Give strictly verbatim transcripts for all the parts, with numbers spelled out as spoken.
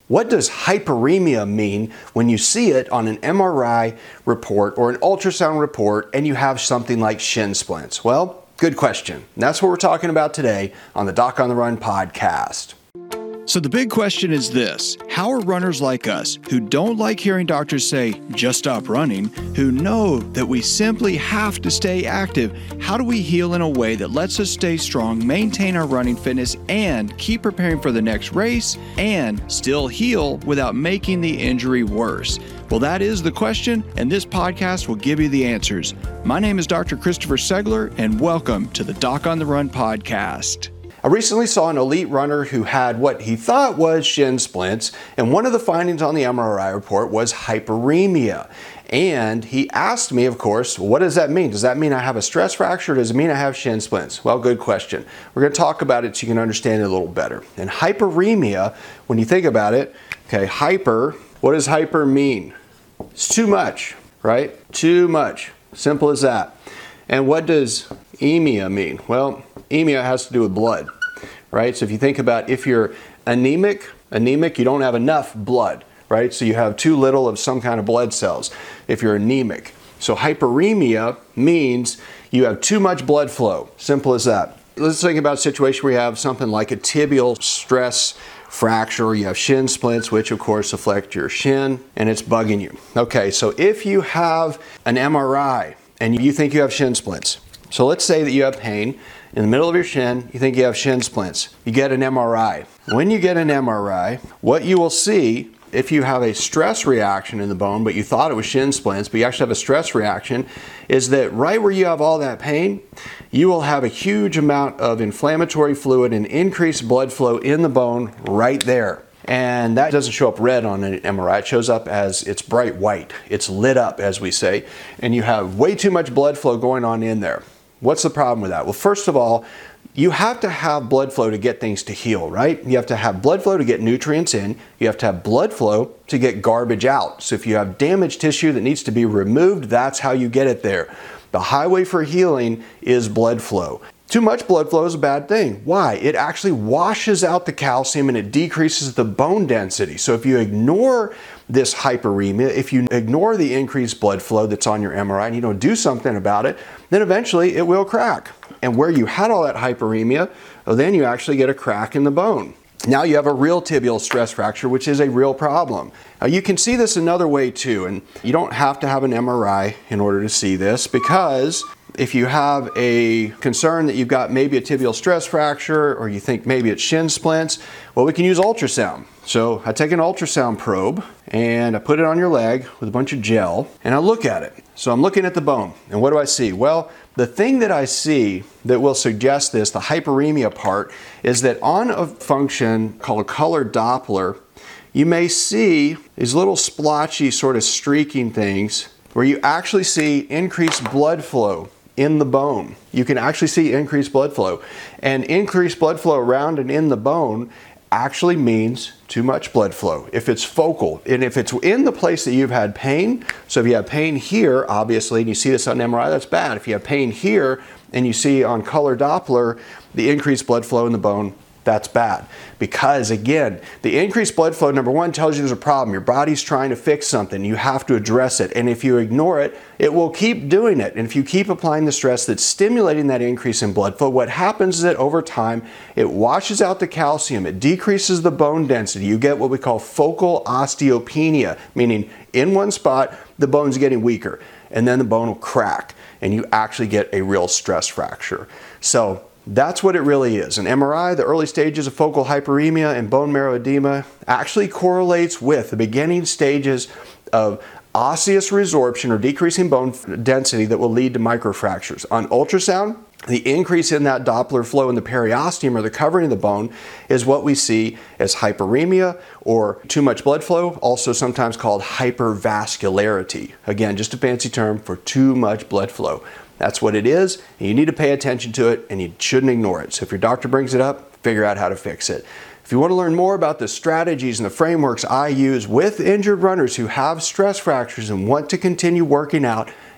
What does hyperemia mean when you see it on an M R I report or an ultrasound report and you have something like shin splints? Well, good question. And that's what we're talking about today on the Doc on the Run podcast. So the big question is this: how are runners like us, who don't like hearing doctors say, just stop running, who know that we simply have to stay active, how do we heal in a way that lets us stay strong, maintain our running fitness, and keep preparing for the next race, and still heal without making the injury worse? Well, that is the question, and this podcast will give you the answers. My name is Doctor Christopher Segler, and welcome to the Doc on the Run podcast. I recently saw an elite runner who had what he thought was shin splints, and one of the findings on the M R I report was hyperemia. And he asked me, of course, what does that mean? Does that mean I have a stress fracture? Does it mean I have shin splints? Well, good question. We're going to talk about it so you can understand it a little better. And hyperemia, when you think about it, okay, hyper, what does hyper mean? It's too much, right? Too much. Simple as that. And what does emia mean? Well, emia has to do with blood, right? So if you think about if you're anemic, anemic, you don't have enough blood, right? So you have too little of some kind of blood cells if you're anemic. So hyperemia means you have too much blood flow. Simple as that. Let's think about a situation where you have something like a tibial stress fracture, you have shin splints, which of course affect your shin, and it's bugging you. Okay, so if you have an M R I and you think you have shin splints, so let's say that you have pain in the middle of your shin, you think you have shin splints. You get an M R I. When you get an M R I, what you will see, if you have a stress reaction in the bone, but you thought it was shin splints, but you actually have a stress reaction, is that right where you have all that pain, you will have a huge amount of inflammatory fluid and increased blood flow in the bone right there. And that doesn't show up red on an M R I. It shows up as it's bright white. It's lit up, as we say, and you have way too much blood flow going on in there. What's the problem with that? Well, first of all, you have to have blood flow to get things to heal, right? You have to have blood flow to get nutrients in. You have to have blood flow to get garbage out. So if you have damaged tissue that needs to be removed, that's how you get it there. The highway for healing is blood flow. Too much blood flow is a bad thing. Why? It actually washes out the calcium and it decreases the bone density. So if you ignore this hyperemia, if you ignore the increased blood flow that's on your M R I and you don't do something about it, then eventually it will crack. And where you had all that hyperemia, well, then you actually get a crack in the bone. Now you have a real tibial stress fracture, which is a real problem. Now you can see this another way too, and you don't have to have an M R I in order to see this, because if you have a concern that you've got maybe a tibial stress fracture or you think maybe it's shin splints, well, we can use ultrasound. So I take an ultrasound probe and I put it on your leg with a bunch of gel and I look at it. So I'm looking at the bone and what do I see? Well, the thing that I see that will suggest this, the hyperemia part, is that on a function called a color Doppler, you may see these little splotchy sort of streaking things where you actually see increased blood flow in the bone. You can actually see increased blood flow. And increased blood flow around and in the bone actually means too much blood flow if it's focal. And if it's in the place that you've had pain, so if you have pain here, obviously, and you see this on M R I, that's bad. If you have pain here and you see on color Doppler the increased blood flow in the bone, that's bad. Because again, the increased blood flow, number one, tells you there's a problem. Your body's trying to fix something. You have to address it. And if you ignore it, it will keep doing it. And if you keep applying the stress that's stimulating that increase in blood flow, what happens is that over time, it washes out the calcium. It decreases the bone density. You get what we call focal osteopenia, meaning in one spot, the bone's getting weaker. And then the bone will crack. And you actually get a real stress fracture. So that's what it really is. An M R I, the early stages of focal hyperemia and bone marrow edema, actually correlates with the beginning stages of osseous resorption or decreasing bone density that will lead to microfractures. On ultrasound, the increase in that Doppler flow in the periosteum or the covering of the bone is what we see as hyperemia or too much blood flow, also sometimes called hypervascularity. Again, just a fancy term for too much blood flow. That's what it is, and you need to pay attention to it, and you shouldn't ignore it. So if your doctor brings it up, figure out how to fix it. If you want to learn more about the strategies and the frameworks I use with injured runners who have stress fractures and want to continue working out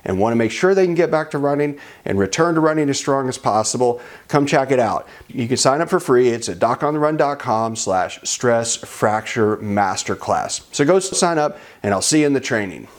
and want to make sure they can get back to running and return to running as strong as possible, come check it out. You can sign up for free. It's at doc on the run dot com slash stress fracture masterclass. So go sign up, and I'll see you in the training.